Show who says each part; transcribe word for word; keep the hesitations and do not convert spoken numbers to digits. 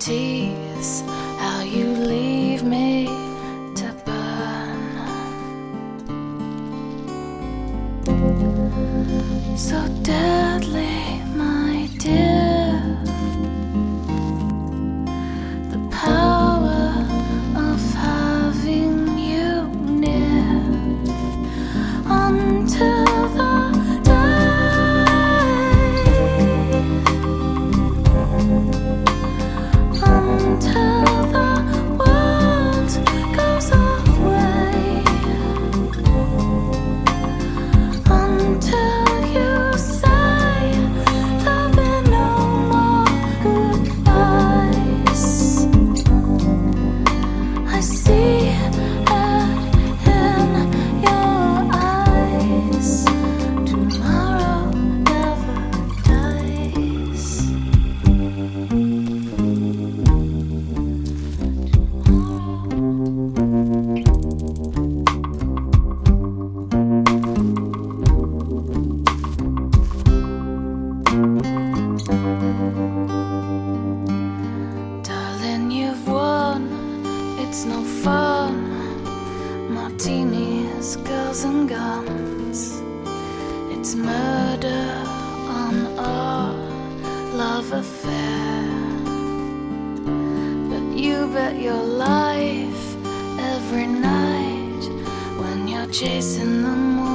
Speaker 1: tease how you leave me to burn. So deadly, my dear, the power of having you near until the until the world goes away, until you say there'll be no more goodbyes. I see it in your eyes. Tomorrow never dies. Darling, you've won, it's no fun. Martinis, girls and guns. It's murder on our love affair. But you bet your life every night when you're chasing the moon.